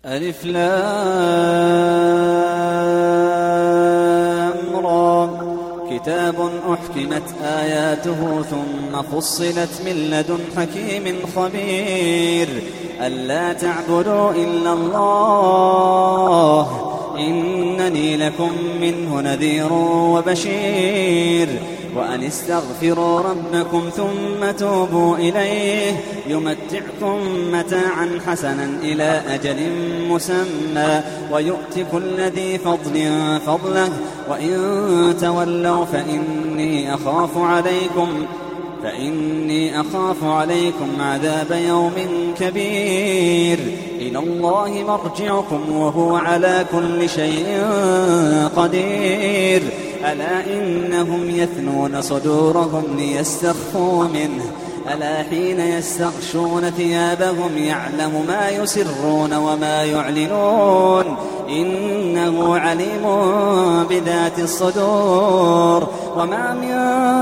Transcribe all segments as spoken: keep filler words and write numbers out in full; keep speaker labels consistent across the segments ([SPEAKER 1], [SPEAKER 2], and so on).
[SPEAKER 1] ألف لام را كتاب أحكمت آياته ثم فصلت من لدن حكيم خبير ألا تعبدوا إلا الله إنني لكم منه نذير وبشير وأن استغفروا ربكم ثم توبوا إليه يمتعكم متاعا حسنا إلى أجل مسمى ويؤتك كل ذي فضل فضله وإن تولوا فإني أخاف عليكم فإني أخاف عليكم عذاب يوم كبير إلى الله مرجعكم وهو على كل شيء قدير ألا إنهم يثنون صدورهم ليستخفوا منه ألا حين يستغشون ثيابهم يعلم ما يسرون وما يعلنون إنه عليم بذات الصدور وما من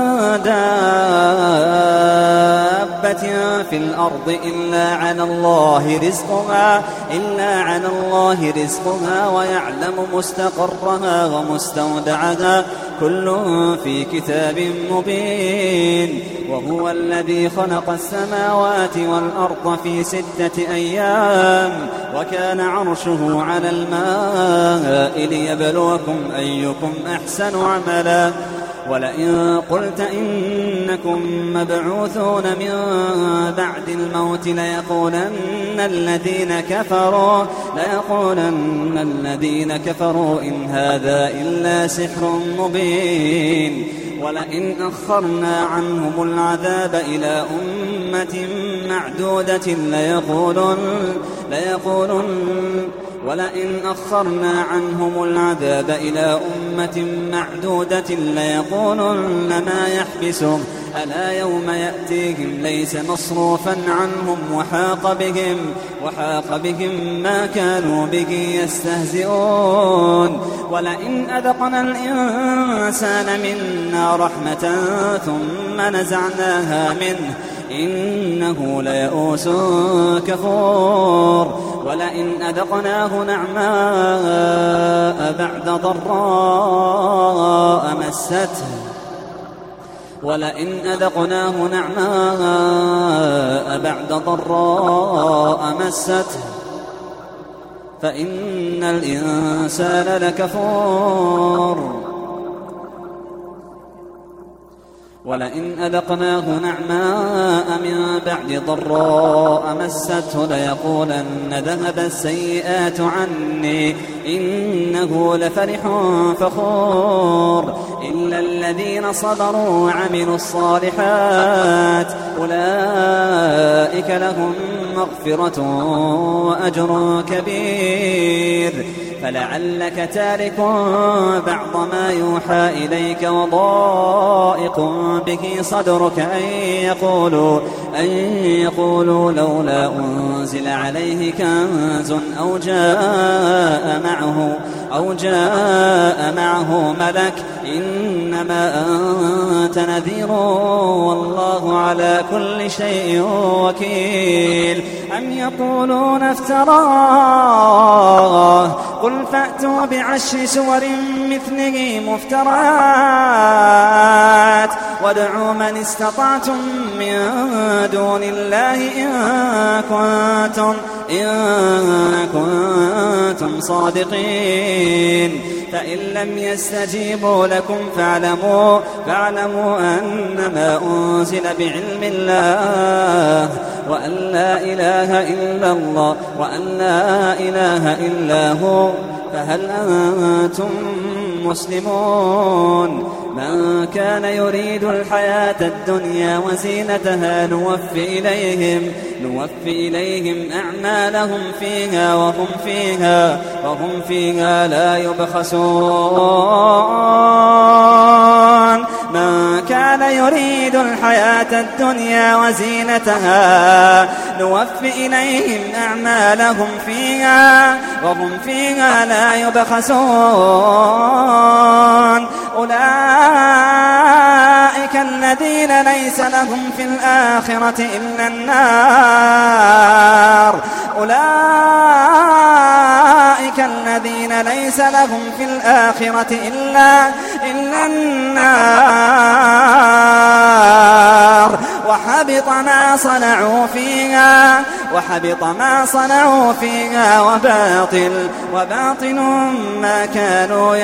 [SPEAKER 1] دابة في الأرض إلا على الله رزقها إلا على الله رزقها ويعلم مستقرها ومستودعها كل في كتاب مبين وهو الذي خلق السماوات والأرض في ستة أيام وكان عرشه على الماء ليبلوكم أيكم أحسن عملا ولئن قلت إنكم مبعوثون من بعد الموت ليقولن الذين كفروا ليقولن الذين كفروا إن هذا إلا سحر مبين ولئن أخرنا عنهم العذاب إلى أمة معدودة ليقولن ليقولن ولئن أخرنا عنهم العذاب إلى أمة معدودة ليقولن ما يحبسهم ألا يوم يأتيهم ليس مصروفا عنهم وحاق بهم وحاق بهم ما كانوا به يستهزئون ولئن أذقنا الإنسان منا رحمة ثم نزعناها منه إنه ليئوس كفور ولئن أذقناه نعماء بعد ضراء مسته ولئن أذقناه نعماء بعد ضراء مسته فإن الإنسان لكفور ولئن أذقناه نعماء من بعد ضراء مسته ليقولن ذهب السيئات عني إنه لفرح فخور إلا الذين صبروا وعملوا الصالحات أولئك لهم مغفرة وأجر كبير فلعلك تارك بعض ما يوحى إليك وضائق به صدرك أن يقولوا, أن يقولوا لولا أنزل عليه كنز أو جاء معه, أو جاء معه ملك إنما أنت نذير والله على كل شيء وكيل أم يقولون افتراه قل فأتوا بعشر سور مثله مفترات وادعوا من استطعتم من دون الله إن كنتم, إن كنتم صادقين فإن لم يستجيبوا لكم فاعلموا, فاعلموا أنما أنزل بعلم الله وأن لا إله إلا الله وأن لا إله إلا هو فهل أنتم مسلمون من كان يريد الحياة الدنيا وزينتها نوفي إليهم, نوفي إليهم أعمالهم فيها وهم فيها, وهم فيها لا يبخسون من كان يريد الحياة الدنيا وزينتها نوفي إليهم أعمالهم فيها وهم فيها لا يبخسون أولئك الذين ليس لهم في الآخرة إلا النار أولئك أولئك الذين ليس لهم في الآخرة إلا, إلا النار وحبط ما صنعوا فيها وحبط ما صنعوا فيها وباطل وباطل ما كانوا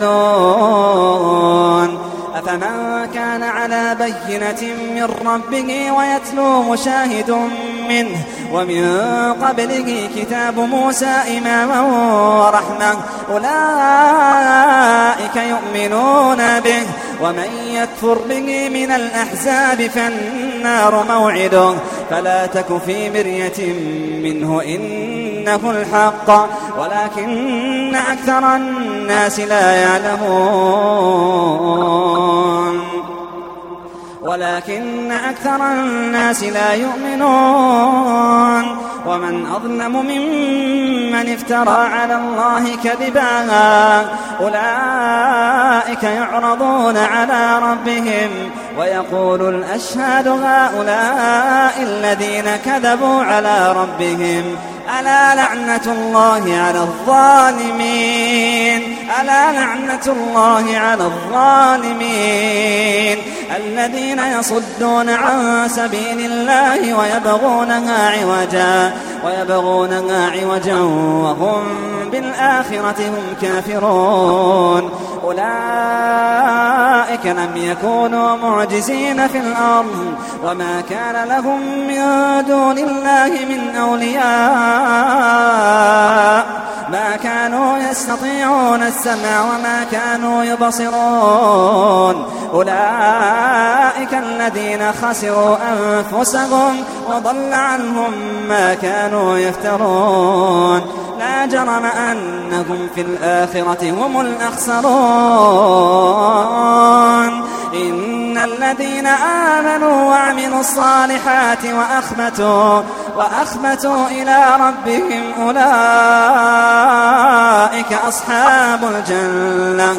[SPEAKER 1] يعملون. أفمن كان على بينة من ربه ويتلو مشاهد منه ومن قبله كتاب موسى إماما ورحمة أولئك يؤمنون به ومن يكفر به من الأحزاب فالنار موعده فلا تك في مرية منه إنه الحق ولكن أكثر الناس لا يعلمون ولكن أكثر الناس لا يؤمنون. ومن أظلم ممن افترى على الله كذبا أولئك يعرضون على ربهم ويقول الأشهاد هؤلاء الذين كذبوا على ربهم ألا لعنة الله على الظالمين ألا لعنة الله على الظالمين الذين يصدون عن سبيل الله ويبغونها عوجا ويبغونها عوجا وهم بالآخرة هم كافرون. أولئك لم يكونوا معجزين في الأرض وما كان لهم من دون الله من أولياء ما كانوا يستطيعون السمع وما كانوا يبصرون. أولئك الذين خسروا أنفسهم وضل عنهم ما كانوا يفترون. لا جرم أنهم في الآخرة هم الأخسرون. إن الذين آمنوا وعملوا الصالحات وأخبتوا, وأخبتوا إلى ربهم أولئك أصحاب الجنة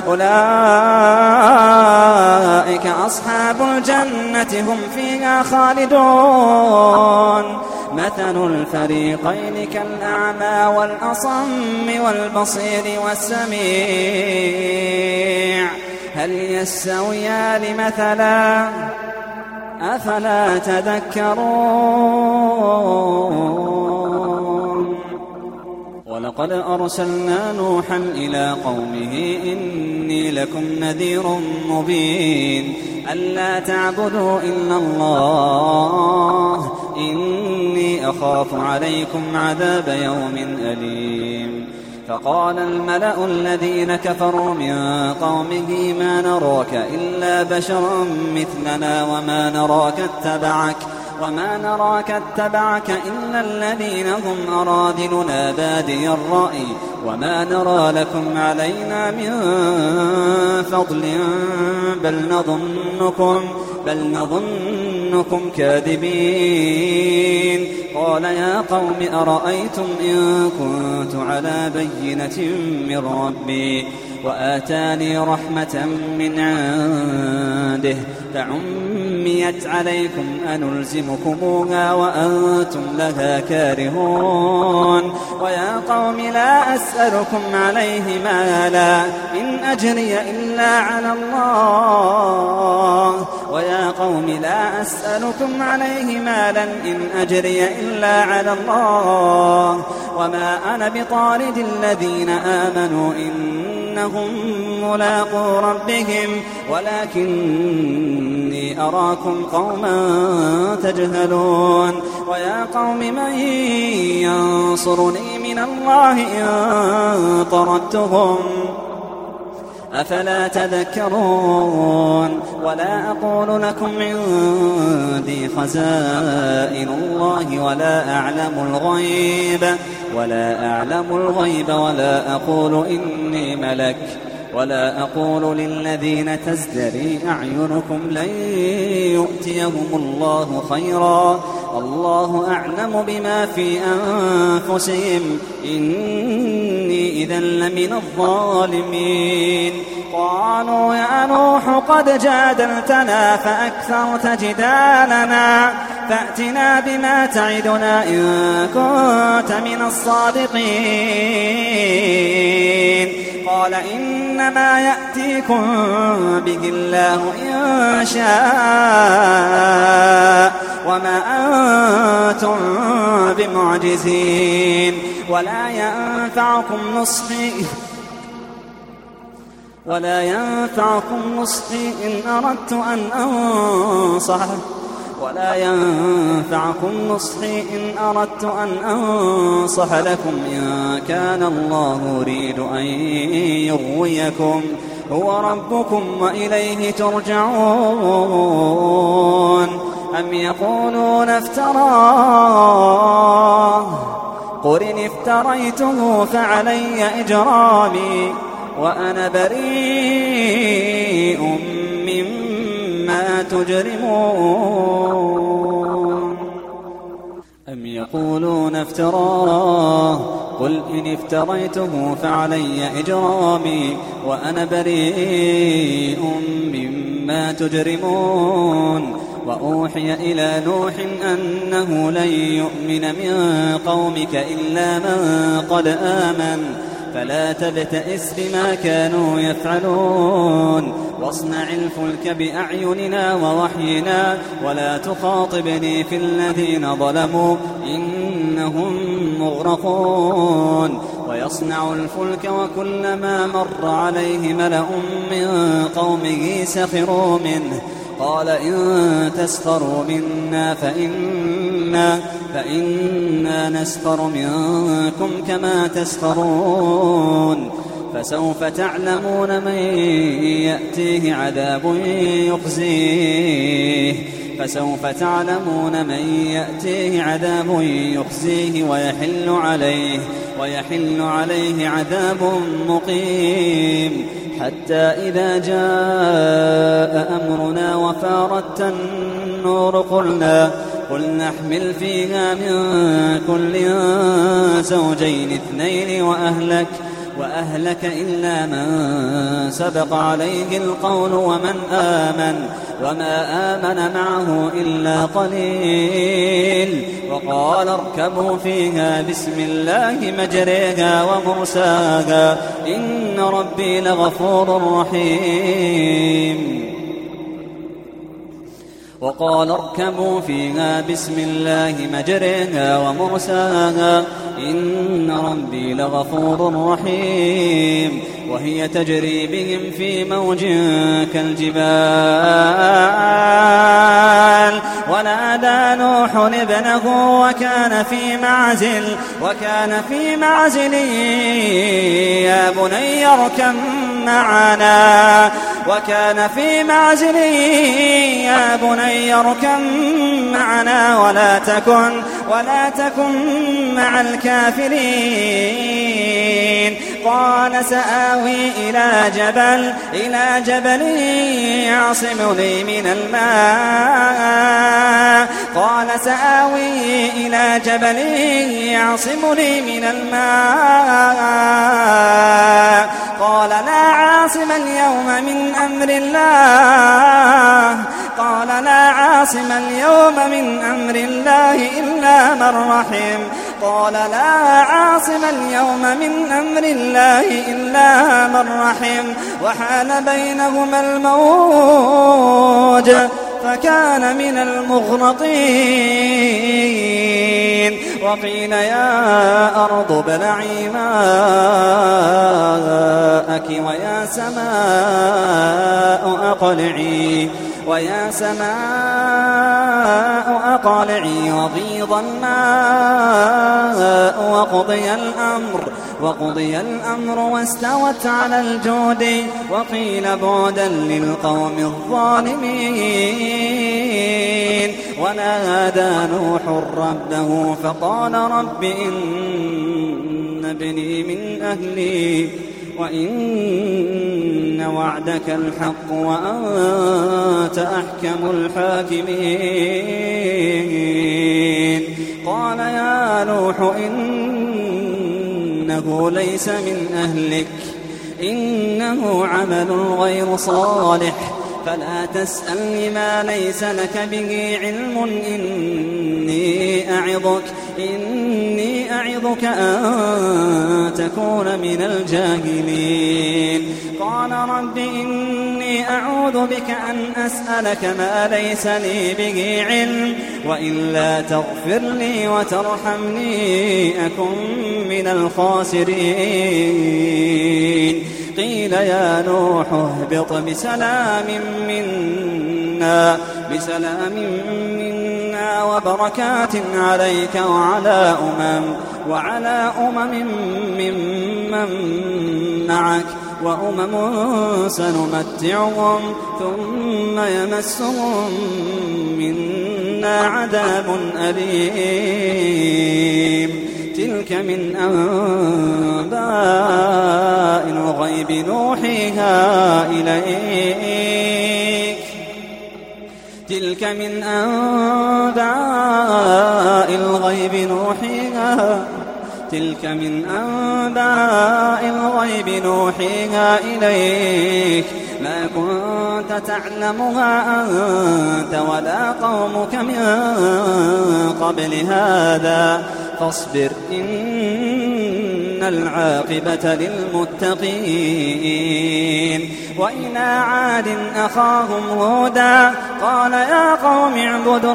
[SPEAKER 1] أولئك أصحاب الجنة هم فيها خالدون. مثل الفريقين كالأعمى والأصم والبصير والسميع هل يستويان مثلا أفلا تذكرون. ولقد أرسلنا نوحا إلى قومه إني لكم نذير مبين ألا تعبدوا إلا الله إني أخاف عليكم عذاب يوم أليم. فقال الملأ الذين كفروا من قومه ما نراك إلا بشرا مثلنا وما نراك اتبعك وما نراك اتبعك إلا الذين هم أراذلنا بادي الرأي وما نرى لكم علينا من فضل بل نظنكم بل نظنكم كاذبين. قال يا قوم أرأيتم إن كنت على بينة من ربي وآتاني رحمة من عنده فعميت عليكم أنلزمكموها وأنتم لها كارهون. ويا قوم لا أسألكم عليه مالا إن أجري إلا على الله ويا قوم لا أسألكم عليه مالا إن أجري إلا على الله وما أنا بطارد الذين آمنوا إنهم ملاقو ربهم ولكني أراكم قوما تجهلون. ويا قوم من ينصرني من الله إن طردتهم أفلا تذكرون. ولا أقول لكم عندي خزائن الله ولا أعلم الغيب ولا أعلم الغيب ولا أقول إني ملك ولا أقول للذين تزدري أعينكم لن يؤتيهم الله خيرا الله أعلم بما في أنفسهم إني إذا لمن الظالمين. قالوا يا نوح قد جادلتنا فأكثرت جدالنا فأتنا بما تعدنا إن كنت من الصادقين. قال إنما يأتيكم به الله إن شاء وما أنتم بمعجزين ولا ينفعكم نصحي ولا ينفعكم نصحي إن أردت أن أنصح ولا ينفعكم نصحي إن أردت أن أنصح لكم إن كان الله يريد أن يغويكم هو ربكم وإليه ترجعون أم يقولون افتراه قل إن افتريته فعلي إجرامي وأنا بريء مما تجرمون أم يقولون افتراه قل إن افتريته فعلي إجرامي وأنا بريء مما تجرمون وأوحي إلى نوح أنه لن يؤمن من قومك إلا من قد آمن فلا تبتئس بما كانوا يفعلون واصنع الفلك بأعيننا ووحينا ولا تخاطبني في الذين ظلموا إنهم مغرقون ويصنع الفلك وكلما مر عليه ملأ من قومه سخروا منه قال إن تسخروا منا فإنا, فإنا نسخر منكم كما تسخرون فسوف تعلمون من يأتيه عذاب يخزيه فسوف تعلمون من يأتيه عذاب يخزيه ويحل عليه ويحل عليه عذاب مقيم حتى إذا جاء أمرنا وفارت النور قلنا قل نحمل فيها من كل زوجين اثنين وأهلك وأهلك إلا من سبق عليه القول ومن آمن وما آمن معه إلا قليل وقال اركبوا فيها بسم الله مجريها ومرساها إن ربي لغفور رحيم وقال اركبوا فيها بسم الله مجريها ومرساها إن ربي لغفور رحيم وهي تجري بهم في موج كالجبال ونادى نوح ابنه وكان في معزل وكان في معزل يا بني اركب معنا وكان في معزل يا بني اركب معنا ولا تكن ولا تكن مع الكافرين قال سآوي إلى جبل إلى جبل يعصمني من الماء قال سآوي إلى جبل يعصمني من الماء قال لا عاصم اليوم من أمر الله قال لا عاصم اليوم من أمر الله إلا من رحم قال لا عاصم اليوم من أمر الله إلا من رحم وحال بينهما الموج فكان من المغرقين وقيل يا أرض ابلعي ماءك ويا سماء أقلعي ويا سماء أقلعي وغيض الماء وقضي الأمر وقضي الأمر واستوت على الجود وقيل بعدا للقوم الظالمين ونادى نوح ربه فقال رب إن ابني من أهلي وإن وعدك الحق وأنت أحكم الحاكمين قال يا نوح إنه ليس من أهلك إنه عمل غير صالح فلا تسألني ما ليس لك به علم إني أعظك إني يعظك أن تكون من الجاهلين. قال رب إني أعوذ بك أن أسألك ما ليس لي به علم وإلا تغفر لي وترحمني أكن من الخاسرين. قيل يا نوح اهبط بسلام منا بسلام منا وبركات عليك وعلى أمم وعلى أمم ممن معك وأمم سنمتعهم ثم يمسهم منا عذاب أليم. تلك من أنباء الغيب نوحيها إليك تلك من أنباء الغيب نوحيها تلك من أنباء الغيب نوحيها إليك ما كنت تعلمها أنت ولا قومك من قبل هذا فاصبر إن العاقبة للمتقين. وإلى عاد أخاهم هودا قال يا قوم اعبدوا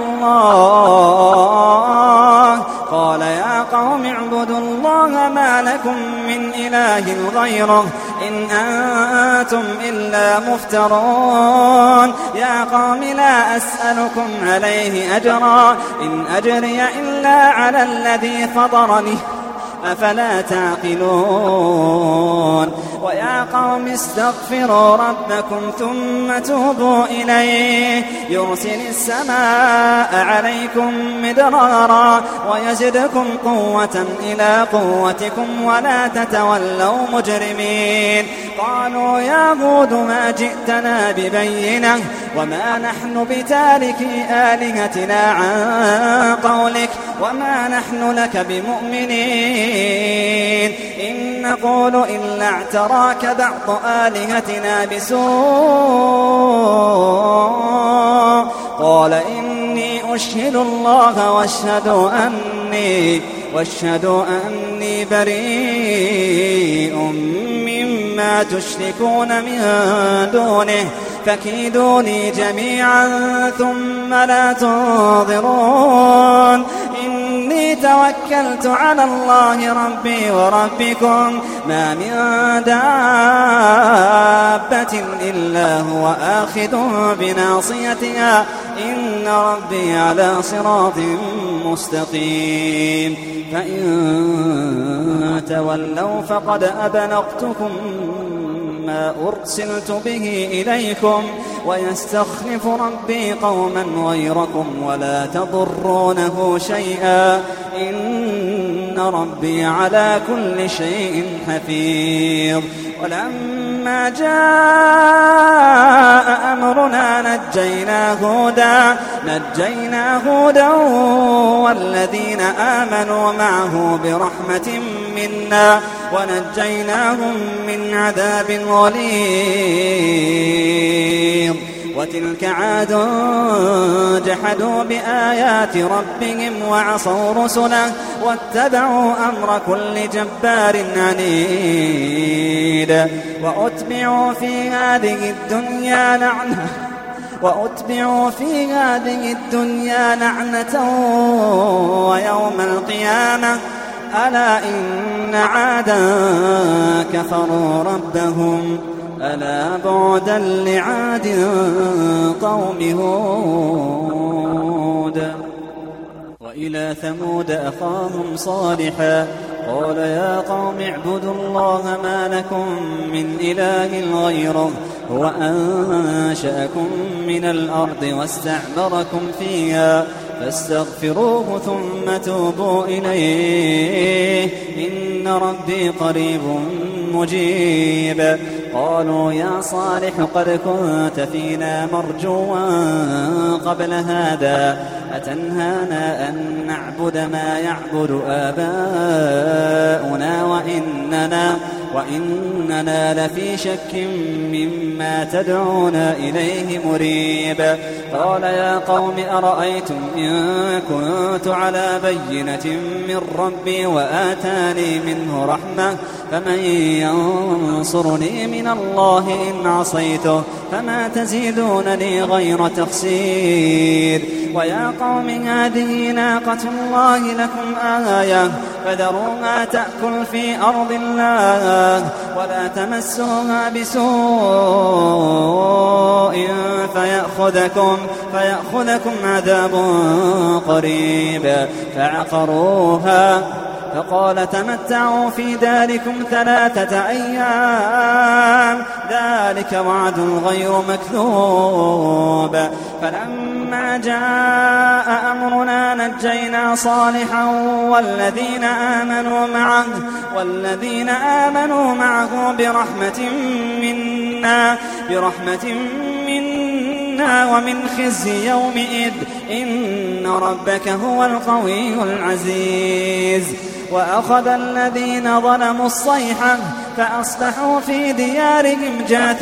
[SPEAKER 1] الله قال يا قوم اعبدوا الله ما لكم من إله غيره إن أنتم إلا مفترون. يا قوم لا أسألكم عليه أجرا إن أجري إلا على الذي فطرني أفلا تعقلون. ويا قوم استغفروا ربكم ثم توبوا إليه يرسل السماء عليكم مدرارا ويزدكم قوة إلى قوتكم ولا تتولوا مجرمين. قالوا يا هود ما جئتنا ببينة وما نحن بتاركي آلهتنا عن قولك وما نحن لك بمؤمنين إن نقول إلا اعتراك بعض آلهتنا بسوء. قال إني أشهد الله واشهدوا أني واشهدوا أني بريء مما تشركون من دونه فكيدوني جميعا ثم لا تنظرون. إني توكلت على الله ربي وربكم ما من دابة إلا هو آخذ بناصيتها إن ربي على صراط مستقيم. فإن تولوا فقد أبلغتكم ما أرسلت به إليكم ويستخلف ربي قوما غيركم ولا تضرونه شيئا إن ربي على كل شيء حفيظ. ولما جاء أمرنا نجينا هودا نجينا هودا والذين آمنوا معه برحمة منا ونجيناهم من عذاب غليظ. وتلك عاد جحدوا بآيات ربهم وعصوا رسله واتبعوا أمر كل جبار عنيد. وأتبعوا في هذه الدنيا لعنة وأتبعوا في هذه الدنيا لعنة ويوم القيامة ألا إن عادا كفروا ربهم ألا بعدا لعاد قوم هود. وإلى ثمود أخاهم صالحا قال يا قوم اعبدوا الله ما لكم من إله غيره هو أنشأكم من الأرض واستعمركم فيها فاستغفروه ثم توبوا إليه إن ربي قريب مجيب. قالوا يا صالح قد كنت فينا مرجوا قبل هذا أتنهانا أن نعبد ما يعبد آباؤنا وإننا, وإننا لفي شك مما تدعونا إليه مريب. قال يا قوم أرأيتم إن كنت على بينة من ربي وآتاني منه رحمة فمن ينصرني من الله إن عصيته فما تزيدونني غير تخسير. ويا قوم هذه ناقة الله لكم آية فذروها تأكل في أرض الله ولا تمسوها بسوء فيأخذكم, فيأخذكم عذاب قريب. فعقروها فقال تمتعوا في داركم ثلاثة أيام ذلك وعد غير مكذوب. فلما جاء أمرنا نجينا صالحا والذين آمنوا معه, والذين آمنوا معه برحمة منا, برحمة منا ومن خزي يومئذ إن ربك هو القوي العزيز. وأخذ الذين ظلموا الصيحة فأصبحوا في ديارهم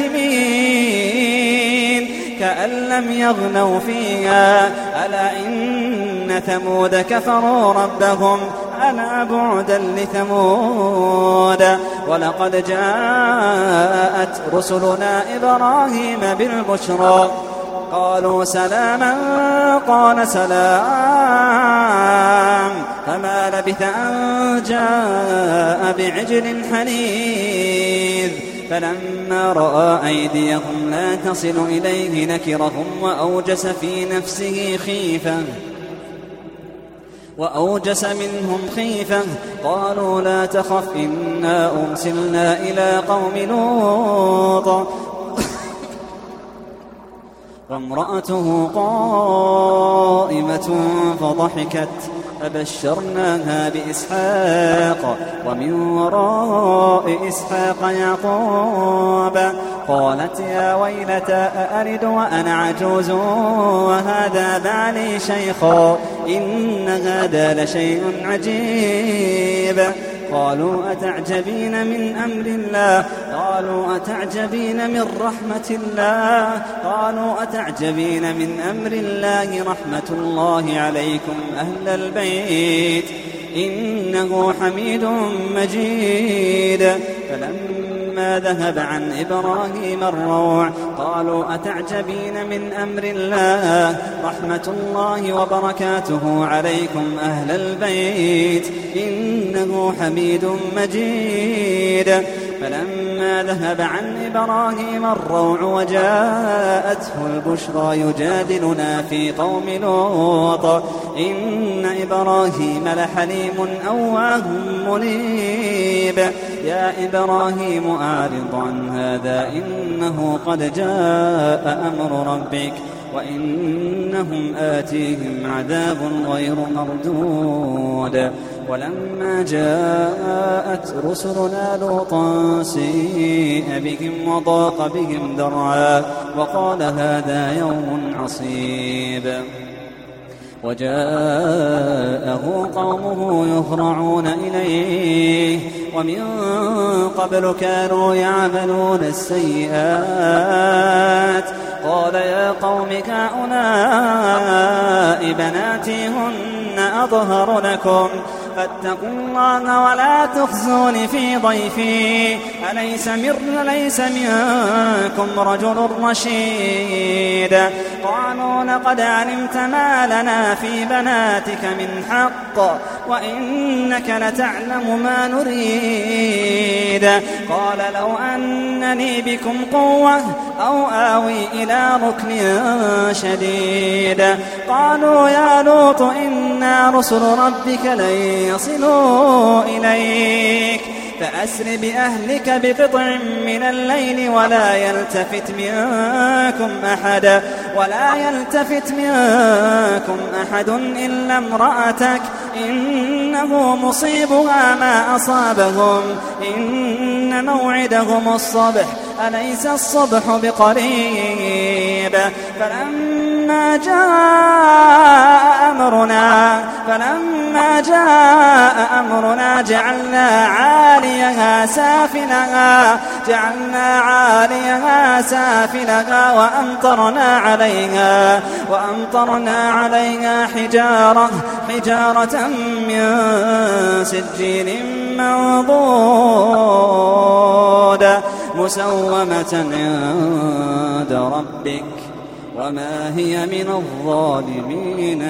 [SPEAKER 1] جاثمين كأن لم يغنوا فيها ألا إن ثمود كفروا ربهم ألا بعدا لثمود. ولقد جاءت رسلنا إبراهيم بالبشرى قالوا سلاما قال سلام فما لبث أن جاء بعجل حنيذ. فلما رأى أيديهم لا تصل إليه نكرهم وأوجس في نفسه خيفة وأوجس منهم خيفة قالوا لا تخف إنا أرسلنا إلى قوم لوط وامرأته قائمة فضحكت فبشرناها بإسحاق ومن وراء إسحاق يعقوب. قالت يا ويلتى أألد وأنا عجوز وهذا بعلي شيخا إن هذا لشيء عجيب. قالوا أتعجبين من أمر الله قالوا أتعجبين من رحمة الله قالوا أتعجبين من أمر الله رحمة الله عليكم أهل البيت إنه حميد مجيد. فلما ذهب عن إبراهيم الروع قالوا أتعجبين من أمر الله رحمة الله وبركاته عليكم أهل البيت إنه حميد مجيد. فلما ذهب عن إبراهيم الروع وجاءته البشرى يجادلنا في قوم لوط إن إبراهيم لحليم أواه منيب. يا إبراهيم أعرض عن هذا إنه قد جاء أمر ربك وإنهم آتيهم عذاب غير مردود. ولما جاءت رسلنا لوطا سيء بهم وضاق بهم ذرعا وقال هذا يوم عصيب. وجاءه قومه يهرعون إليه ومن قبل كانوا يعملون السيئات. قال يا قوم هؤلاء بناتي هن أطهر لكم فاتقوا الله ولا تخزون في ضيفي أليس, أليس منكم رجل رشيد. قالوا لقد علمت ما لنا في بناتك من حق وإنك لتعلم ما نريد. قال لو أنني بكم قوة أو آوي إلى ركن شديد. قالوا يا لوط إنا رسل ربك لن يصلوا إليك فأسر بأهلك بقطع من الليل ولا يلتفت منكم أحد ولا يلتفت منكم أحد إلا امرأتك إنه مصيبها ما أصابهم إن موعدهم الصبح أليس الصبح بقريب. منيب فلما جاء أمرنا فلما جاء أمرنا جعلنا عاليها سافلها جعلنا عاليها سافلها وأمطرنا عليها وأمطرنا عليها حجارة حجارة من سجيل منضود مسومة عند ربك وما هي من الظالمين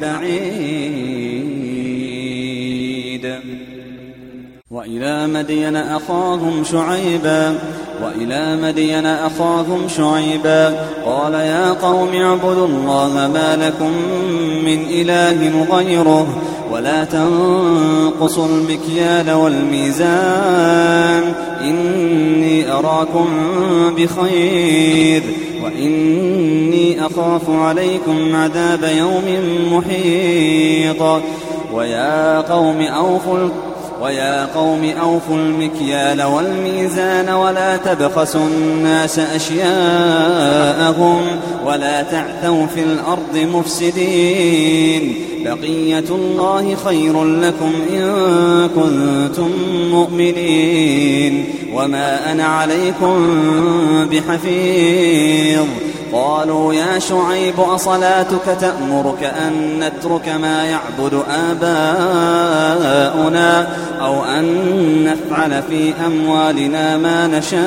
[SPEAKER 1] ببعيد. وإلى مدين أخاهم شعيبا وإلى مدين أخاهم شعيبا قال يا قوم اعبدوا الله ما لكم من إله غيره ولا تنقصوا المكيال والميزان إني أراكم بخير وإني أخاف عليكم عذاب يوم محيط. ويا قوم أوفوا ويا قوم أوفوا المكيال والميزان ولا تبخسوا الناس أشياءهم ولا تعثوا في الأرض مفسدين بقية الله خير لكم إن كنتم مؤمنين وما أنا عليكم بحفيظ. قالوا يا شعيب أصلاتك تأمرك أن نترك ما يعبد آباؤنا أو أن نفعل في أموالنا ما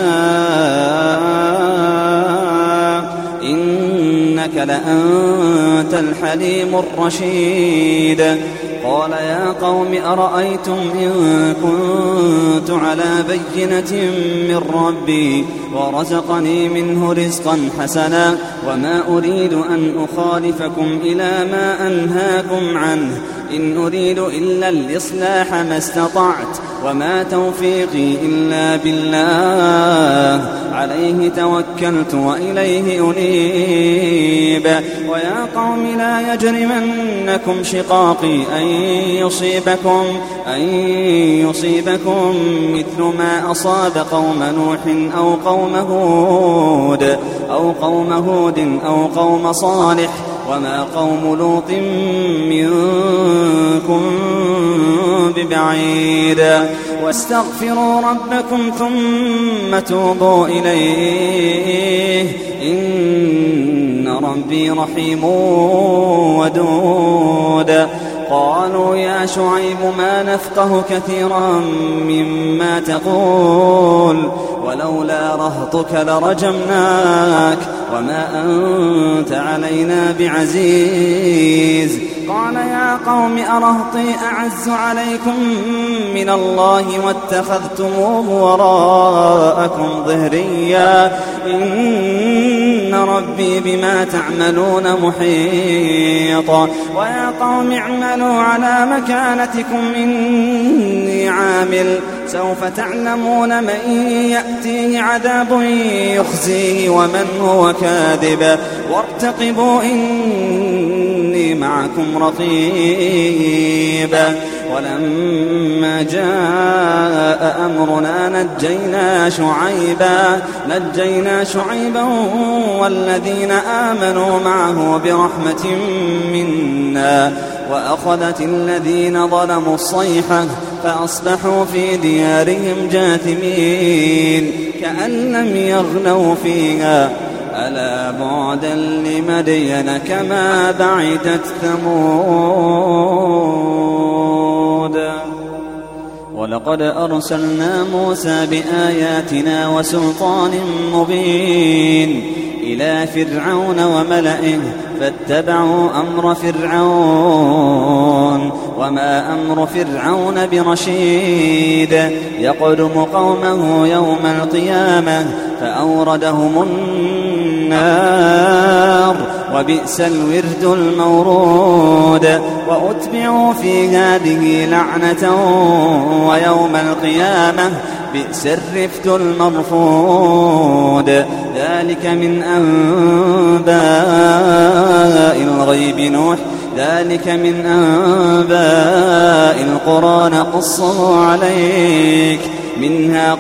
[SPEAKER 1] نشاء إنك لأنت الحليم الرشيد. قال يا قوم أرأيتم إن كنت على بينة من ربي ورزقني منه رزقا حسنا وما أريد أن أخالفكم إلى ما أنهاكم عنه إن أريد إلا الإصلاح ما استطعت وما توفيقي إلا بالله عليه توكلت وإليه أنيب. ويا قوم لا يجرمنكم شقاقي أن يصيبكم أن يصيبكم مثل ما أصاب قوم نوح أو قوم هود أو قوم هود أو قوم صالح وما قوم لوط منكم ببعيد. واستغفروا ربكم ثم توبوا إليه إن ربي رحيم ودود. قالوا يا شعيب ما نفقه كثيرا مما تقول ولولا رهطك لرجمناك وما أنت علينا بعزيز. قال يا قوم أرهطي أعز عليكم من الله واتخذتموه وراءكم ظهريا إن ربي بما تعملون محيط. ويا قوم اعملوا على مكانتكم إني عامل سوف تعلمون من يأتيه عذاب يخزيه ومن هو كاذب وارتقبوا إني معكم رقيب. ولما جاء أمرنا نجينا شعيبا نجينا شعيبا والذين آمنوا معه برحمة منا وأخذت الذين ظلموا الصيحة فأصبحوا في ديارهم جاثمين كأن لم يغنوا فيها ألا بعدا لمدين كما بعدت ثمود. ولقد أرسلنا موسى بآياتنا وسلطان مبين إلى فرعون وملئه فاتبعوا أمر فرعون وما أمر فرعون برشيد يقدم قومه يوم القيامة فأوردهم النار وبئس الورد المورود. وأتبعوا في هذه لعنة ويوم القيامة بئس الرفد المرفود. ذلك من أنباء الغيب نوح ذلك من أنباء القرى نقصه عليك منها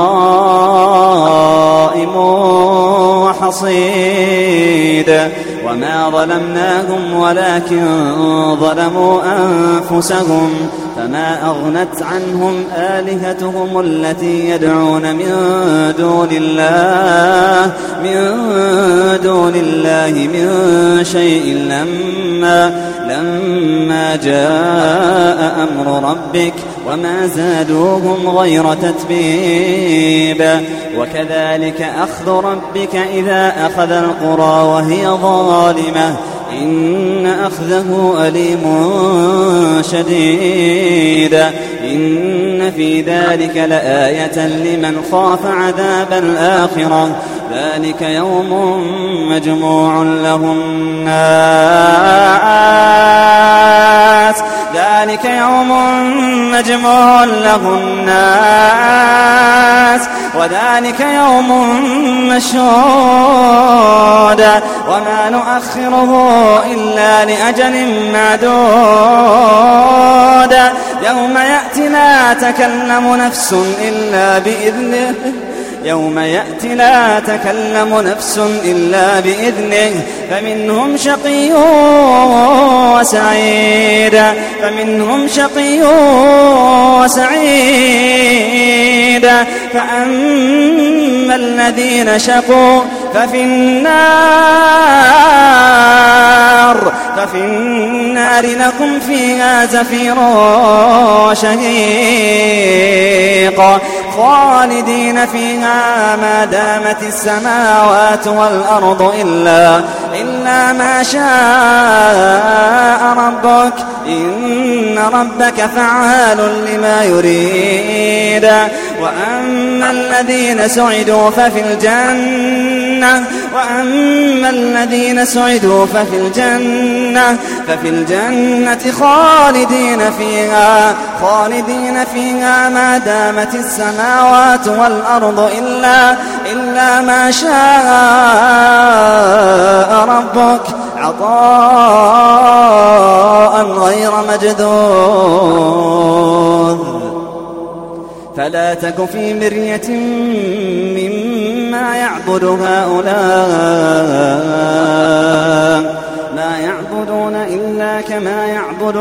[SPEAKER 1] قائم وحصيد وما ظلمناهم ولكن ظلموا أنفسهم فما أغنت عنهم آلهتهم التي يدعون من دون الله من دون الله من شيء لما لما جاء أمر ربك وما زادوهم غير تتبيب وكذلك أخذ ربك إذا أخذ القرى وهي ظالمة إن أخذه أليم شديد إن في ذلك لآية لمن خاف عذاب الآخرة ذلك يوم مجموع له الناس ذلك يوم مجموع له الناس وذلك يوم مشهود وما نؤخره إلا لأجل معدود يوم يأتي لا تكلم نفس إلا بإذنه يوم يأتي لا تكلم نفس إلا بإذنه فمنهم شقي وسعيد فمنهم شقي وسعيد فأما الذين شقوا ففي النار ففي النار لكم فيها زفير وشهيق خالدين فيها ما دامت السماوات والأرض إلا, إلا ما شاء ربك إن ربك فعال لما يريد وأما الذين سعدوا ففي الجنة وأما الذين سعدوا ففي الجنة ففي الجنة خالدين فيها خالدين فيها ما دامت السماوات والأرض إلا, إلا ما شاء ربك عطاء غير مجذوذ فلا تك في مرية مما يعبد هؤلاء ما يعبدون إلا كما يعبد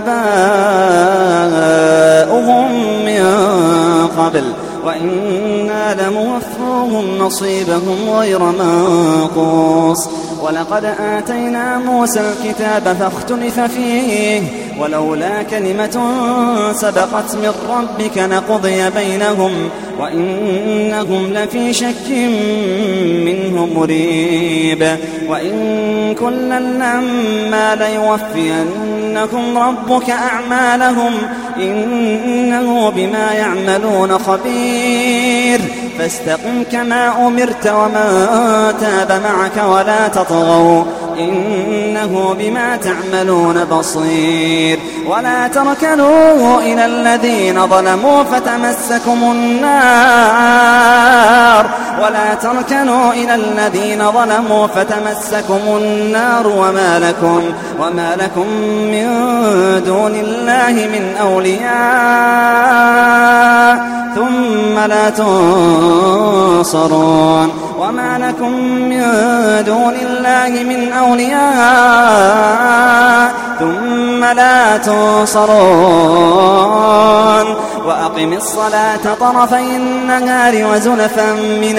[SPEAKER 1] آباؤهم من قبل وإنا لموفوهم نصيبهم غير منقوص ولقد آتينا موسى الكتاب فاختلف فيه ولولا كلمة سبقت من ربك لقضي بينهم وإنهم لفي شك منه مريب وإن كلا لما ليوفينكم ربك أعمالهم إنه بما يعملون خبير فاستقم كما أمرت ومن تاب معك ولا تطغوا إنه بما تعملون بصير ولا تركنوا إلى الذين ظلموا فتمسكم النار ولا تركنوا إلى الذين ظلموا فتمسكم النار وما لكم وما لكم من دون الله من أولياء ثم لا تنصرون وما لكم من دون الله من أولياء ثم لا تنصرون وأقم الصلاة طرفي النهار وزلفا من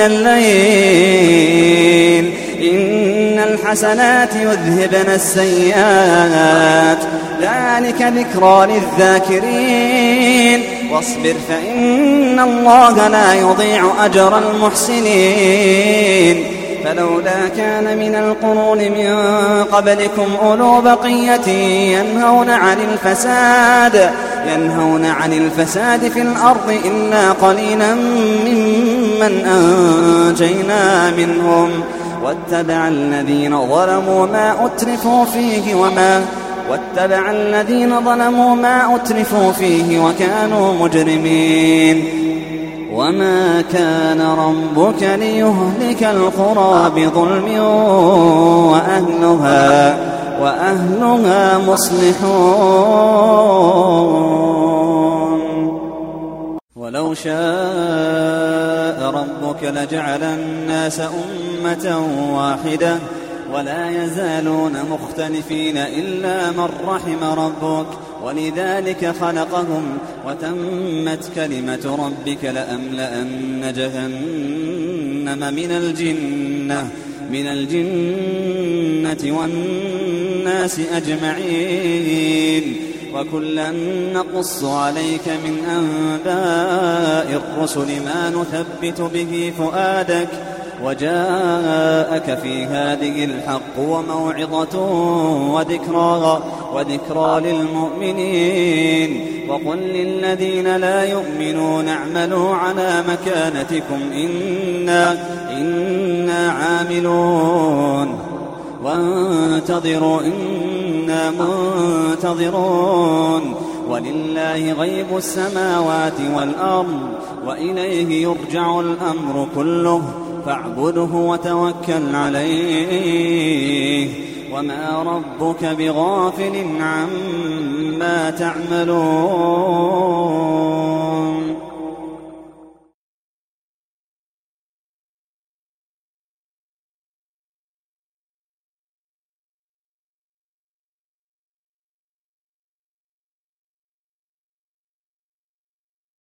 [SPEAKER 1] الليل إن الحسنات يذهبن السيئات ذلك ذكرى للذاكرين واصبر فإن الله لا يضيع أجر المحسنين فلولا كان من القرون من قبلكم أولو بقية ينهون عن الفساد ينهون عن الفساد في الأرض إلا قليلا ممن أنجينا منهم واتبع الذين ظلموا ما أترفوا فيه وما واتبع الذين ظلموا ما أترفوا فيه وكانوا مجرمين وما كان ربك ليهلك القرى بظلم وأهلها وأهلها مصلحون ولو شاء ربك لجعل الناس أمة واحدة ولا يزالون مختلفين إلا من رحم ربك ولذلك خلقهم وتمت كلمة ربك لأملأن جهنم من الجنة من الجنة والناس أجمعين وكلا نقص عليك من أنباء الرسل ما نثبت به فؤادك وجاءك في هذه الحق وموعظة وذكرى, وذكرى للمؤمنين وقل للذين لا يؤمنون اعملوا على مكانتكم إنا, إنا عاملون وانتظروا إنا منتظرون ولله غيب السماوات والأرض وإليه يرجع الأمر كله فاعبده وتوكل عليه وما ربك بغافل عما تعملون.